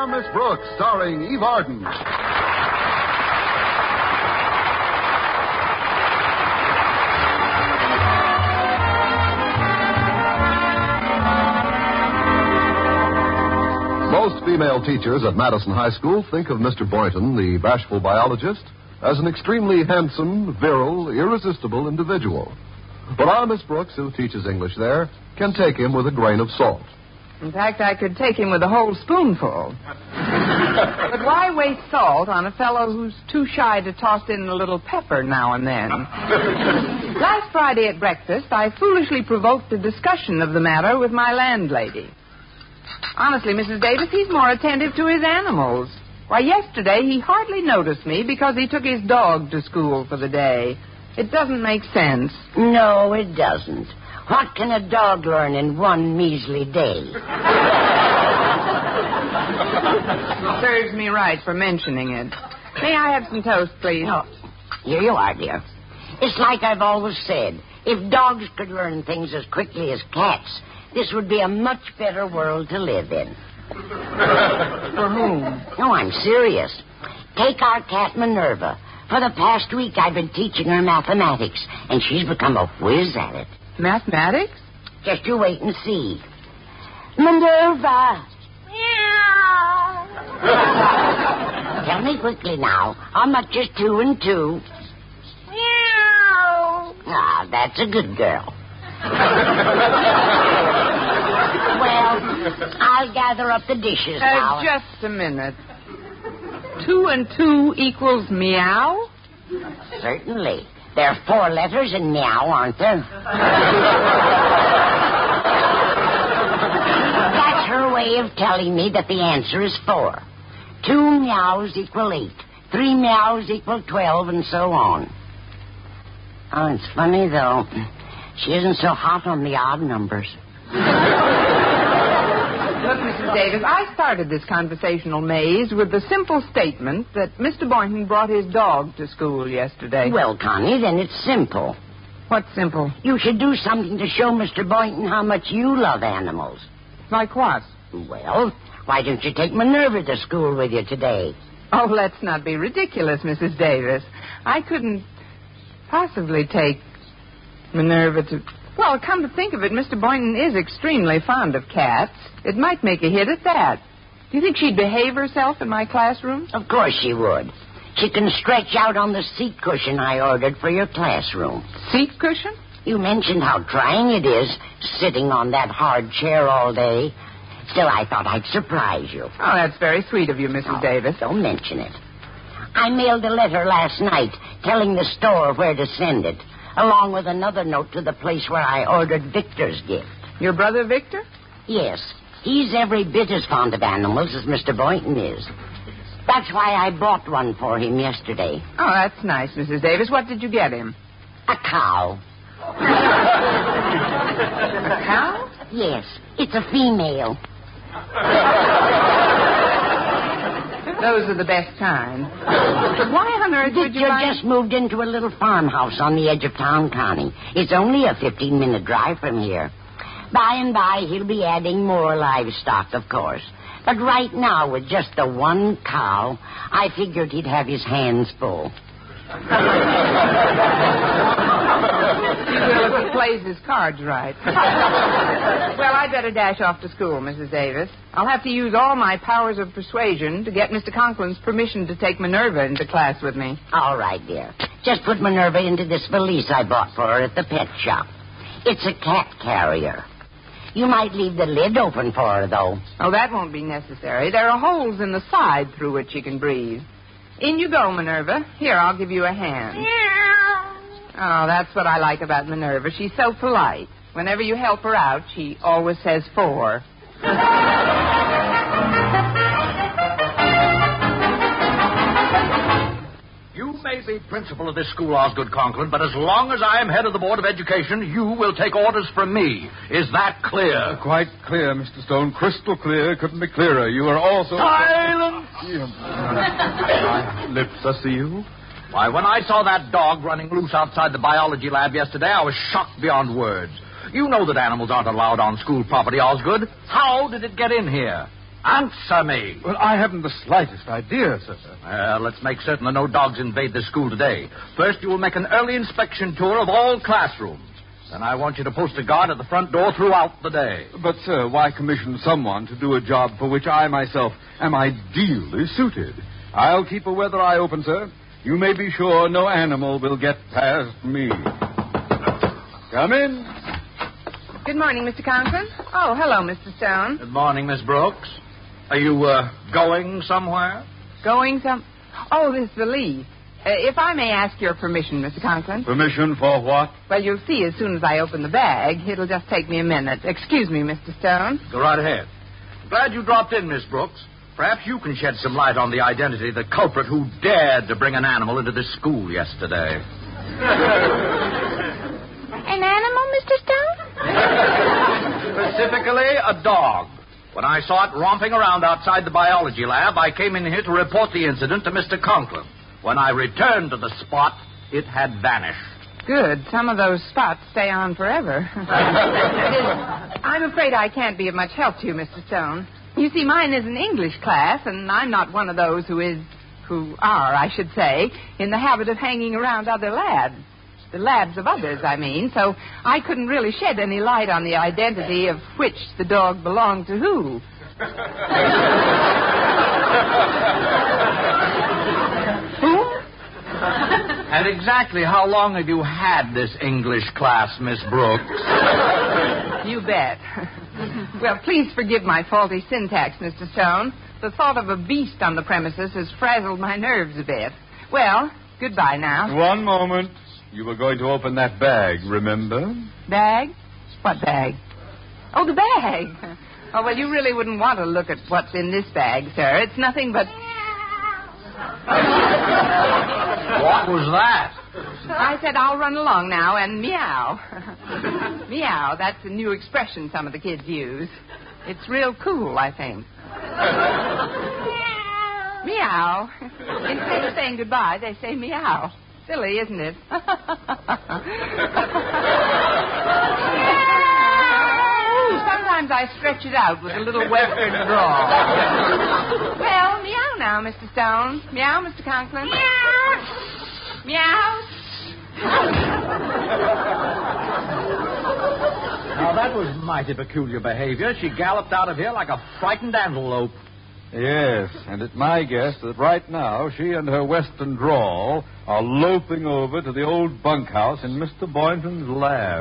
Miss Brooks, starring Eve Arden. Most female teachers at Madison High School think of Mr. Boynton, the bashful biologist, as an extremely handsome, virile, irresistible individual. But our Miss Brooks, who teaches English there, can take him with a grain of salt. In fact, I could take him with a whole spoonful. But why waste salt on a fellow who's too shy to toss in a little pepper now and then? Last Friday at breakfast, I foolishly provoked a discussion of the matter with my landlady. Honestly, Mrs. Davis, he's more attentive to his animals. Why, yesterday he hardly noticed me because he took his dog to school for the day. It doesn't make sense. No, it doesn't. What can a dog learn in one measly day? Serves me right for mentioning it. May I have some toast, please? Oh, here you are, dear. It's like I've always said. If dogs could learn things as quickly as cats, this would be a much better world to live in. For whom? No, I'm serious. Take our cat Minerva. For the past week, I've been teaching her mathematics, and she's become a whiz at it. Mathematics? Just you wait and see. Minerva! Meow! Tell me quickly now, how much is 2 and 2? Meow! Ah, that's a good girl. Well, I'll gather up the dishes now. Just a minute. 2 and 2 equals meow? Certainly. There are 4 letters in meow, aren't there? That's her way of telling me that the answer is 4. 2 meows equal 8. 3 meows equal 12, and so on. Oh, it's funny, though. She isn't so hot on the odd numbers. Look, Mrs. Davis, I started this conversational maze with the simple statement that Mr. Boynton brought his dog to school yesterday. Well, Connie, then it's simple. What's simple? You should do something to show Mr. Boynton how much you love animals. Like what? Well, why don't you take Minerva to school with you today? Oh, let's not be ridiculous, Mrs. Davis. I couldn't possibly take Minerva to... Well, come to think of it, Mr. Boynton is extremely fond of cats. It might make a hit at that. Do you think she'd behave herself in my classroom? Of course she would. She can stretch out on the seat cushion I ordered for your classroom. Seat cushion? You mentioned how trying it is, sitting on that hard chair all day. Still, I thought I'd surprise you. Oh, that's very sweet of you, Mrs. Davis. Don't mention it. I mailed a letter last night telling the store where to send it, along with another note to the place where I ordered Victor's gift. Your brother Victor? Yes. He's every bit as fond of animals as Mr. Boynton is. That's why I bought one for him yesterday. Oh, that's nice, Mrs. Davis. What did you get him? A cow. A cow? Yes. It's a female. Those are the best kind. Why on earth would you Victor just moved into a little farmhouse on the edge of town, Connie. It's only a 15-minute drive from here. By and by, he'll be adding more livestock, of course. But right now, with just the one cow, I figured he'd have his hands full. Well, if he plays his cards right. Well, I'd better dash off to school, Mrs. Davis. I'll have to use all my powers of persuasion to get Mr. Conklin's permission to take Minerva into class with me. All right, dear. Just put Minerva into this valise I bought for her at the pet shop. It's a cat carrier. You might leave the lid open for her, though. Oh, that won't be necessary. There are holes in the side through which she can breathe. In you go, Minerva. Here, I'll give you a hand. Oh, that's what I like about Minerva. She's so polite. Whenever you help her out, she always says 4. You may be principal of this school, Osgood Conklin, but as long as I am head of the Board of Education, you will take orders from me. Is that clear? Quite clear, Mr. Stone. Crystal clear. Couldn't be clearer. You are also... Silence! My lips are sealed. Why, when I saw that dog running loose outside the biology lab yesterday, I was shocked beyond words. You know that animals aren't allowed on school property, Osgood. How did it get in here? Answer me. Well, I haven't the slightest idea, sir. Let's make certain that no dogs invade this school today. First, you will make an early inspection tour of all classrooms. Then I want you to post a guard at the front door throughout the day. But, sir, why commission someone to do a job for which I myself am ideally suited? I'll keep a weather eye open, sir. You may be sure no animal will get past me. Come in. Good morning, Mr. Conklin. Oh, hello, Mr. Stone. Good morning, Miss Brooks. Are you, going somewhere? Going some... Oh, this is the leaf. If I may ask your permission, Mr. Conklin. Permission for what? Well, you'll see as soon as I open the bag. It'll just take me a minute. Excuse me, Mr. Stone. Go right ahead. Glad you dropped in, Miss Brooks. Perhaps you can shed some light on the identity of the culprit who dared to bring an animal into this school yesterday. An animal, Mr. Stone? Specifically, a dog. When I saw it romping around outside the biology lab, I came in here to report the incident to Mr. Conklin. When I returned to the spot, it had vanished. Good. Some of those spots stay on forever. I'm afraid I can't be of much help to you, Mr. Stone. You see, mine is an English class, and I'm not one of those who are, I should say, in the habit of hanging around other labs. The labs of others, I mean. So I couldn't really shed any light on the identity of which the dog belonged to who. And exactly how long have you had this English class, Miss Brooks? You bet. Well, please forgive my faulty syntax, Mr. Stone. The thought of a beast on the premises has frazzled my nerves a bit. Well, goodbye now. One moment. You were going to open that bag, remember? Bag? What bag? Oh, the bag. Oh, well, you really wouldn't want to look at what's in this bag, sir. It's nothing but... What was that? I said I'll run along now and meow. Meow, that's a new expression some of the kids use. It's real cool, I think. Meow. Instead of saying goodbye, they say meow. Silly, isn't it? Sometimes I stretch it out with a little western drawl. Well, meow now, Mr. Stone. Meow, Mr. Conklin. Meow. Meow. Now, that was mighty peculiar behavior. She galloped out of here like a frightened antelope. Yes, and it's my guess that right now she and her western drawl are loping over to the old bunkhouse in Mr. Boynton's lab.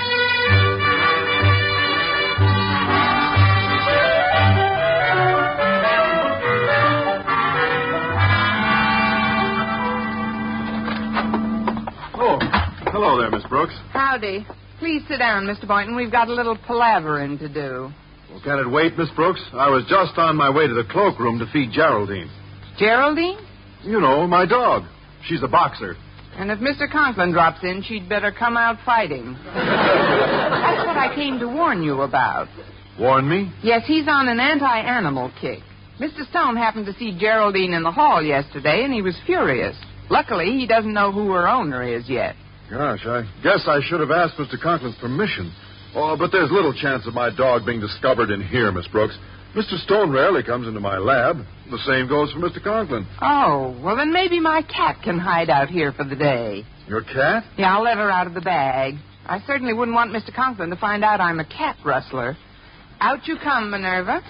Oh, hello there, Miss Brooks. Howdy. Please sit down, Mr. Boynton. We've got a little palavering to do. Well, can it wait, Miss Brooks? I was just on my way to the cloakroom to feed Geraldine. Geraldine? You know, my dog. She's a boxer. And if Mr. Conklin drops in, she'd better come out fighting. That's what I came to warn you about. Warn me? Yes, he's on an anti-animal kick. Mr. Stone happened to see Geraldine in the hall yesterday, and he was furious. Luckily, he doesn't know who her owner is yet. Gosh, I guess I should have asked Mr. Conklin's permission. Oh, but there's little chance of my dog being discovered in here, Miss Brooks. Mr. Stone rarely comes into my lab. The same goes for Mr. Conklin. Oh, well, then maybe my cat can hide out here for the day. Your cat? Yeah, I'll let her out of the bag. I certainly wouldn't want Mr. Conklin to find out I'm a cat rustler. Out you come, Minerva.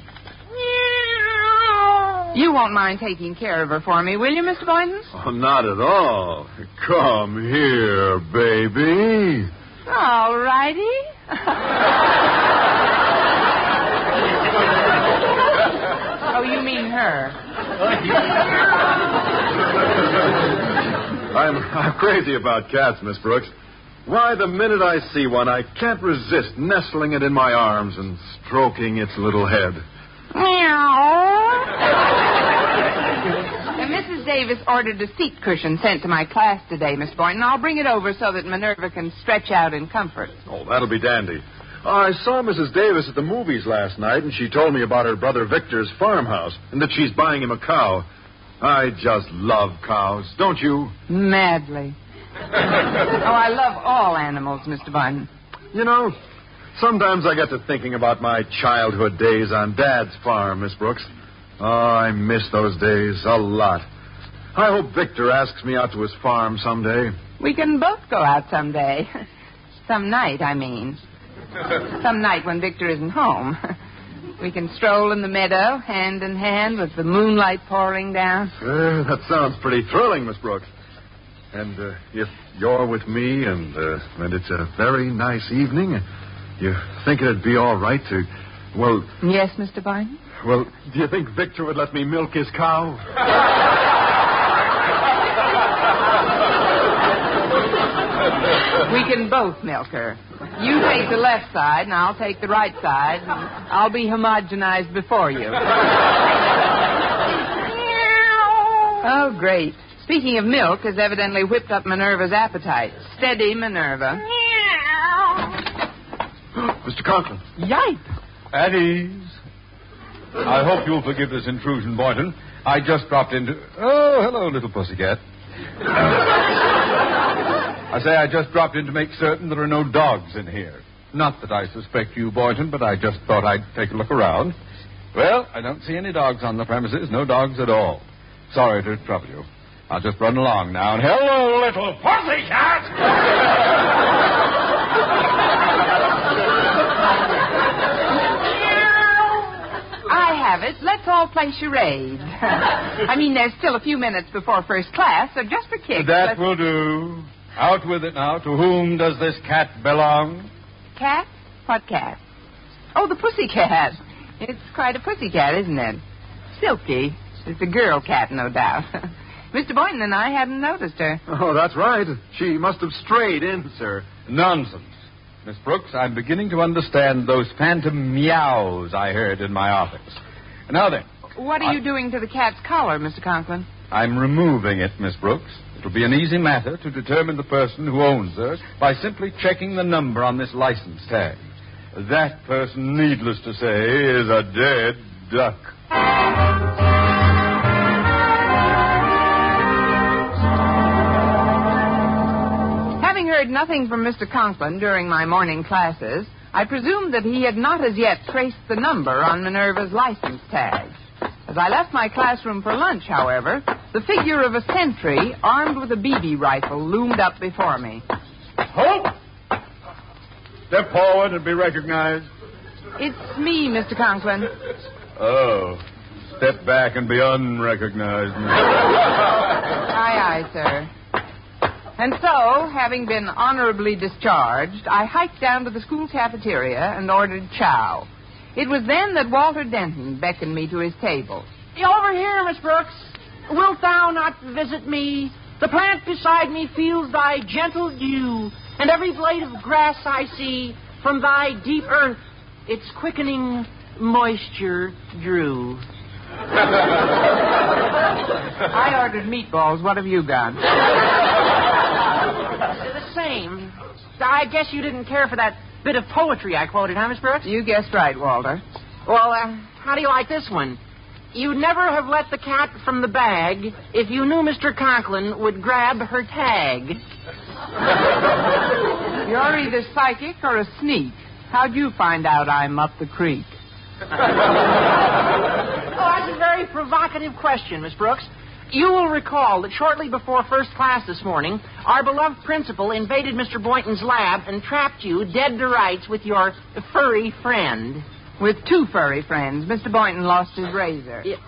You won't mind taking care of her for me, will you, Mr. Boynton? Oh, not at all. Come here, baby. All righty. Oh, you mean her. I'm crazy about cats, Miss Brooks. Why, the minute I see one, I can't resist nestling it in my arms and stroking its little head. Meow. And Mrs. Davis ordered a seat cushion sent to my class today, Miss Boynton. I'll bring it over so that Minerva can stretch out in comfort. Oh, that'll be dandy. I saw Mrs. Davis at the movies last night, and she told me about her brother Victor's farmhouse and that she's buying him a cow. I just love cows, don't you? Madly. Oh, I love all animals, Mr. Boynton. You know, Sometimes I get to thinking about my childhood days on Dad's farm, Miss Brooks. Oh, I miss those days a lot. I hope Victor asks me out to his farm someday. We can both go out someday. Some night, I mean. Some night when Victor isn't home. We can stroll in the meadow, hand in hand, with the moonlight pouring down. That sounds pretty thrilling, Miss Brooks. And if you're with me and it's a very nice evening, you think it'd be all right to, well... Yes, Mr. Boynton? Well, do you think Victor would let me milk his cow? We can both milk her. You take the left side, and I'll take the right side, and I'll be homogenized before you. Oh, great. Speaking of milk, has evidently whipped up Minerva's appetite. Steady, Minerva. Mr. Conklin. Yipe. At ease. I hope you'll forgive this intrusion, Boynton. I just dropped into... Oh, hello, little pussycat. I say I just dropped in to make certain there are no dogs in here. Not that I suspect you, Boynton, but I just thought I'd take a look around. Well, I don't see any dogs on the premises. No dogs at all. Sorry to trouble you. I'll just run along now. And hello, little pussycat! I have it. Let's all play charades. I mean, there's still a few minutes before first class, so just for kicks. That will do. Out with it now. To whom does this cat belong? Cat? What cat? Oh, the pussycat. It's quite a pussycat, isn't it? Silky. It's a girl cat, no doubt. Mr. Boynton and I hadn't noticed her. Oh, that's right. She must have strayed in, sir. Nonsense. Miss Brooks, I'm beginning to understand those phantom meows I heard in my office. Now then. What are you doing to the cat's collar, Mr. Conklin? I'm removing it, Miss Brooks. It'll be an easy matter to determine the person who owns her by simply checking the number on this license tag. That person, needless to say, is a dead duck. Having heard nothing from Mr. Conklin during my morning classes, I presumed that he had not as yet traced the number on Minerva's license tag. As I left my classroom for lunch, however, the figure of a sentry armed with a BB rifle loomed up before me. Halt! Step forward and be recognized. It's me, Mr. Conklin. Oh, step back and be unrecognized. Aye, aye, sir. And so, having been honorably discharged, I hiked down to the school cafeteria and ordered chow. It was then that Walter Denton beckoned me to his table. Over here, Miss Brooks. Wilt thou not visit me? The plant beside me feels thy gentle dew, and every blade of grass I see from thy deep earth its quickening moisture drew. I ordered meatballs. What have you got? The same. I guess you didn't care for that bit of poetry I quoted, huh, Miss Brooks? You guessed right, Walter. Well, how do you like this one? You'd never have let the cat from the bag if you knew Mr. Conklin would grab her tag. You're either psychic or a sneak. How'd you find out I'm up the creek? Oh, that's a very provocative question, Miss Brooks. You will recall that shortly before first class this morning, our beloved principal invaded Mr. Boynton's lab and trapped you dead to rights with your furry friend. With two furry friends. Mr. Boynton lost his razor. Yeah.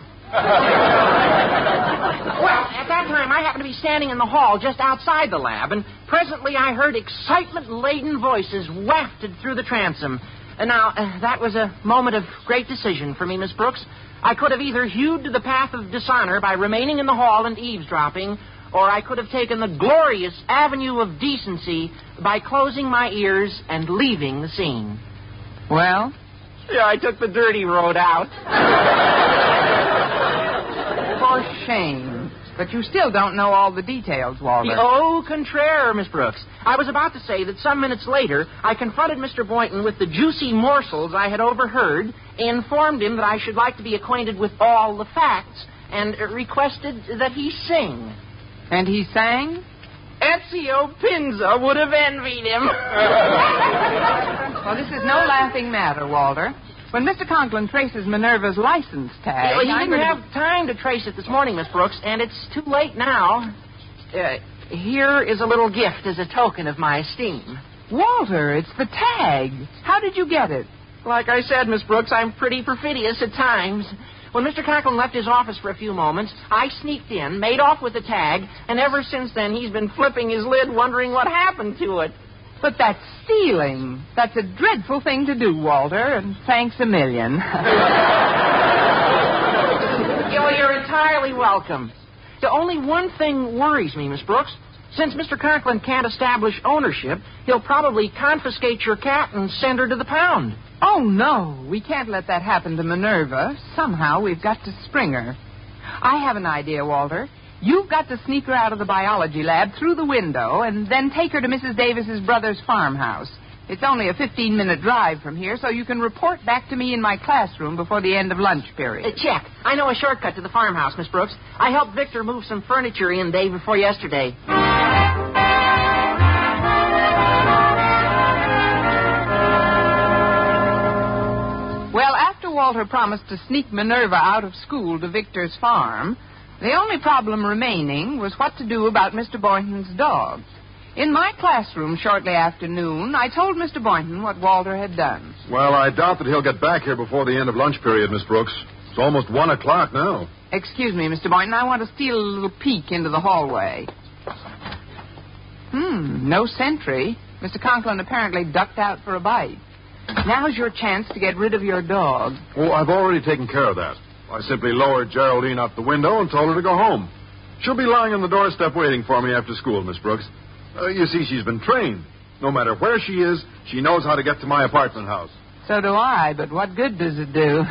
Well, at that time, I happened to be standing in the hall just outside the lab, and presently I heard excitement-laden voices wafted through the transom. And now, that was a moment of great decision for me, Miss Brooks. I could have either hewed to the path of dishonor by remaining in the hall and eavesdropping, or I could have taken the glorious avenue of decency by closing my ears and leaving the scene. Well? Yeah, I took the dirty road out. For shame. But you still don't know all the details, Walter. Au contraire, Miss Brooks. I was about to say that some minutes later, I confronted Mr. Boynton with the juicy morsels I had overheard, informed him that I should like to be acquainted with all the facts, and requested that he sing. And he sang? Ezio Pinza would have envied him. Well, this is no laughing matter, Walter. When Mr. Conklin traces Minerva's license tag... He didn't have time to trace it this morning, Miss Brooks, and it's too late now. Here is a little gift as a token of my esteem. Walter, it's the tag. How did you get it? Like I said, Miss Brooks, I'm pretty perfidious at times. When Mr. Conklin left his office for a few moments, I sneaked in, made off with the tag, and ever since then he's been flipping his lid wondering what happened to it. But that's stealing. That's a dreadful thing to do, Walter, and thanks a million. You're entirely welcome. The only one thing worries me, Miss Brooks. Since Mr. Conklin can't establish ownership, he'll probably confiscate your cat and send her to the pound. Oh, no. We can't let that happen to Minerva. Somehow we've got to spring her. I have an idea, Walter. You've got to sneak her out of the biology lab through the window and then take her to Mrs. Davis's brother's farmhouse. It's only a 15-minute drive from here, so you can report back to me in my classroom before the end of lunch period. Check. I know a shortcut to the farmhouse, Miss Brooks. I helped Victor move some furniture in day before yesterday. Well, after Walter promised to sneak Minerva out of school to Victor's farm, the only problem remaining was what to do about Mr. Boynton's dog. In my classroom shortly after noon, I told Mr. Boynton what Walter had done. Well, I doubt that he'll get back here before the end of lunch period, Miss Brooks. It's almost 1 o'clock now. Excuse me, Mr. Boynton. I want to steal a little peek into the hallway. No sentry. Mr. Conklin apparently ducked out for a bite. Now's your chance to get rid of your dog. Oh, I've already taken care of that. I simply lowered Geraldine out the window and told her to go home. She'll be lying on the doorstep waiting for me after school, Miss Brooks. You see, she's been trained. No matter where she is, she knows how to get to my apartment house. So do I, but what good does it do?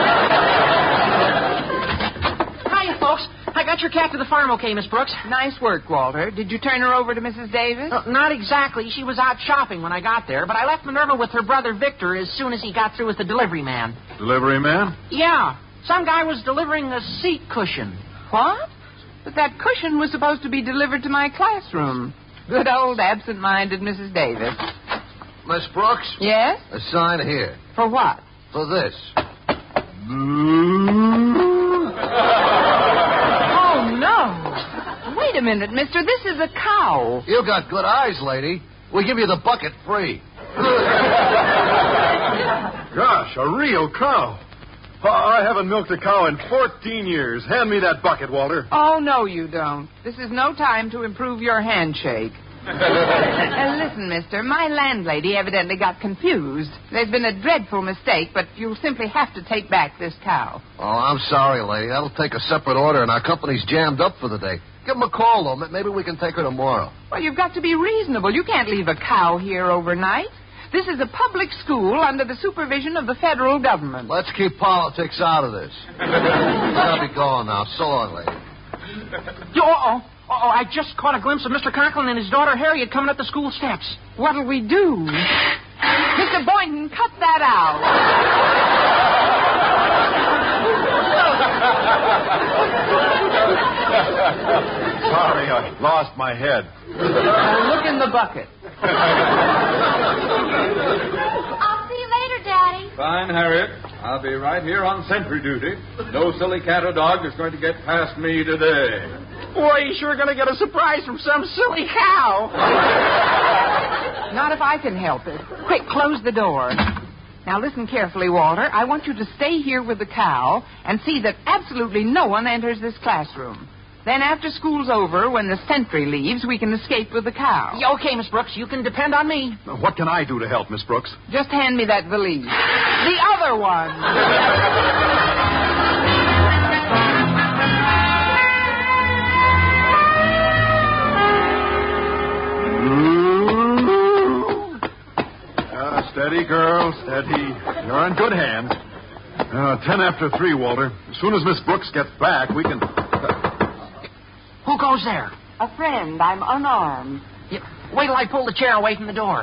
Hiya, folks. I got your cat to the farm okay, Miss Brooks. Nice work, Walter. Did you turn her over to Mrs. Davis? Not exactly. She was out shopping when I got there, but I left Minerva with her brother Victor as soon as he got through with the delivery man. Delivery man? Yeah. Some guy was delivering a seat cushion. What? But that cushion was supposed to be delivered to my classroom. Good old absent-minded Mrs. Davis. Miss Brooks? Yes? A sign here. For what? For this. Oh, no. Wait a minute, mister. This is a cow. You got good eyes, lady. We give you the bucket free. Gosh, a real cow. I haven't milked a cow in 14 years. Hand me that bucket, Walter. Oh, no, you don't. This is no time to improve your handshake. Listen, mister, my landlady evidently got confused. There's been a dreadful mistake, but you'll simply have to take back this cow. Oh, I'm sorry, lady. That'll take a separate order, and our company's jammed up for the day. Give them a call, though. Maybe we can take her tomorrow. Well, you've got to be reasonable. You can't leave a cow here overnight. This is a public school under the supervision of the federal government. Let's keep politics out of this. I'll be going now. So long, lady. I just caught a glimpse of Mr. Conklin and his daughter Harriet coming up the school steps. What'll we do? Mr. Boynton, cut that out. Sorry, I lost my head. Look in the bucket. I'll see you later, Daddy. Fine, Harriet. I'll be right here on sentry duty. No silly cat or dog is going to get past me today. Boy, he's sure going to get a surprise from some silly cow. Not if I can help it. Quick, close the door. Now, listen carefully, Walter. I want you to stay here with the cow and see that absolutely no one enters this classroom. Then after school's over, when the sentry leaves, we can escape with the cow. Okay, Miss Brooks, you can depend on me. What can I do to help, Miss Brooks? Just hand me that valise. The other one. Steady, girl, steady. You're in good hands. 10 after 3, Walter. As soon as Miss Brooks gets back, we can... Who goes there? A friend. I'm unarmed. Wait till I pull the chair away from the door.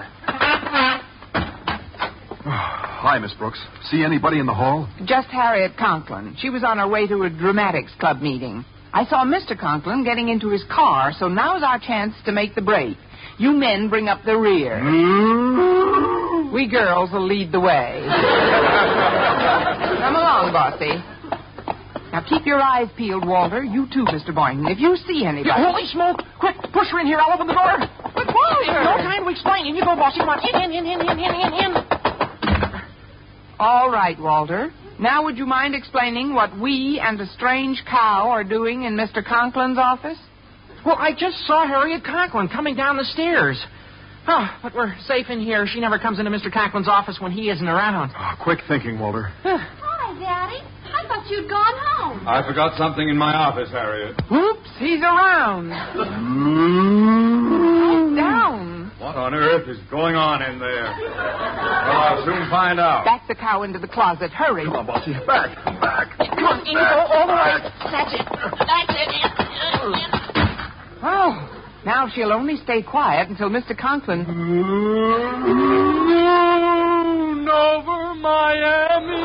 Hi, Miss Brooks. See anybody in the hall? Just Harriet Conklin. She was on her way to a dramatics club meeting. I saw Mr. Conklin getting into his car, so now's our chance to make the break. You men bring up the rear. We girls will lead the way. Come along, Bossy. Now, keep your eyes peeled, Walter. You too, Mr. Boynton. If you see anybody... Holy smoke! Quick, push her in here. I'll open the door. But, Walter... No time to explain. In you go, bossy. Come on. In. All right, Walter. Now, would you mind explaining what we and a strange cow are doing in Mr. Conklin's office? Well, I just saw Harriet Conklin coming down the stairs. Oh, but we're safe in here. She never comes into Mr. Conklin's office when he isn't around. Oh, quick thinking, Walter. Hi, Daddy. I thought you'd gone home. I forgot something in my office, Harriet. Whoops, he's around. Down. What on earth is going on in there? Well, I'll soon find out. Back the cow into the closet. Hurry. Come on, Bossy. Back. Come on, in you go all the way. That's it. Oh, now she'll only stay quiet until Mr. Conklin... Moon over Miami.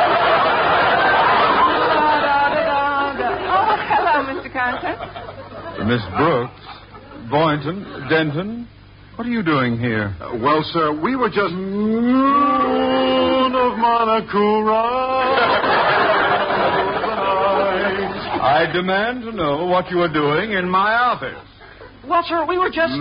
Oh, hello, Mr. Conklin. Miss Brooks, Boynton, Denton, what are you doing here? Well, sir, we were just... Moon of Monocura. I demand to know what you are doing in my office. Well, sir, we were just...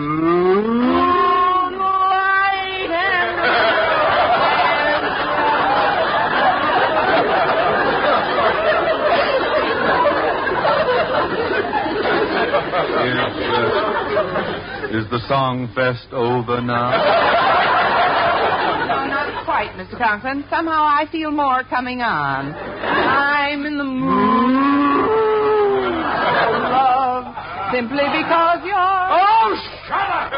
Is the song fest over now? No, not quite, Mr. Conklin. Somehow I feel more coming on. I'm in the mood for love simply because you're... Oh, shut up!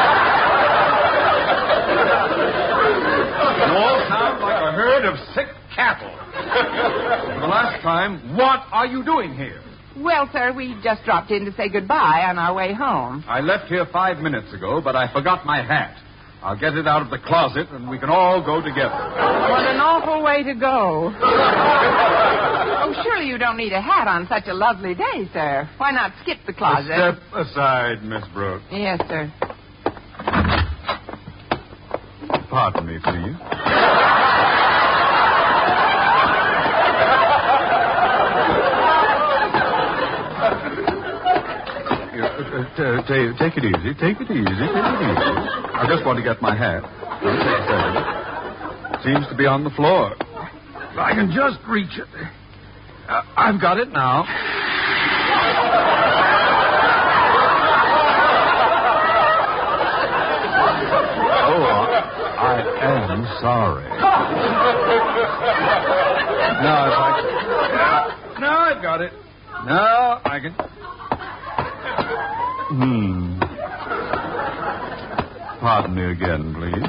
You all sound like a herd of sick cattle. For the last time, what are you doing here? Well, sir, we just dropped in to say goodbye on our way home. I left here 5 minutes ago, but I forgot my hat. I'll get it out of the closet, and we can all go together. What an awful way to go. Oh, surely you don't need a hat on such a lovely day, sir. Why not skip the closet? Step aside, Miss Brooks. Yes, sir. Pardon me, please. Take it easy. Take it easy. I just want to get my hat. Seems to be on the floor. If I can just reach it. I've got it now. Oh, I am sorry. Now, if I can... Now I've got it. Now I can... Pardon me again, please.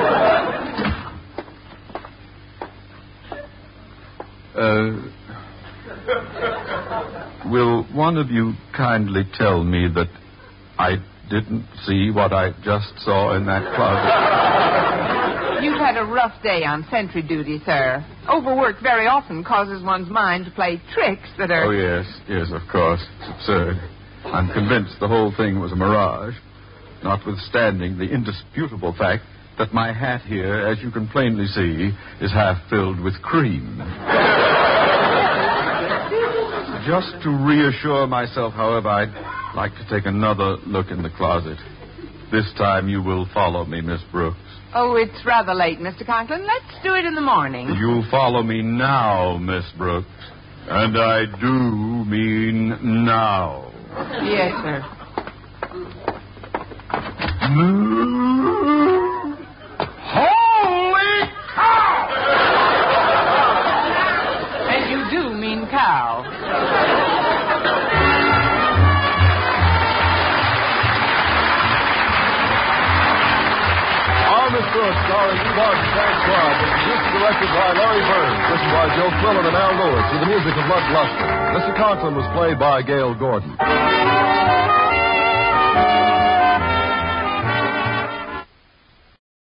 Will one of you kindly tell me that I didn't see what I just saw in that closet? You've had a rough day on sentry duty, sir. Overwork very often causes one's mind to play tricks that are... Oh, yes, of course. It's absurd. I'm convinced the whole thing was a mirage, notwithstanding the indisputable fact that my hat here, as you can plainly see, is half filled with cream. Just to reassure myself, however, I'd like to take another look in the closet. This time you will follow me, Miss Brooks. Oh, it's rather late, Mr. Conklin. Let's do it in the morning. You follow me now, Miss Brooks. And I do mean now. Yes, sir. Holy cow! And you do mean cow. Miss Brooks, starring Eve and Frank Schwab, was produced and directed by Larry Bird, written by Joe Quillen and Al Lewis, with the music of Bud Gluskin. Mr. Conklin was played by Gail Gordon.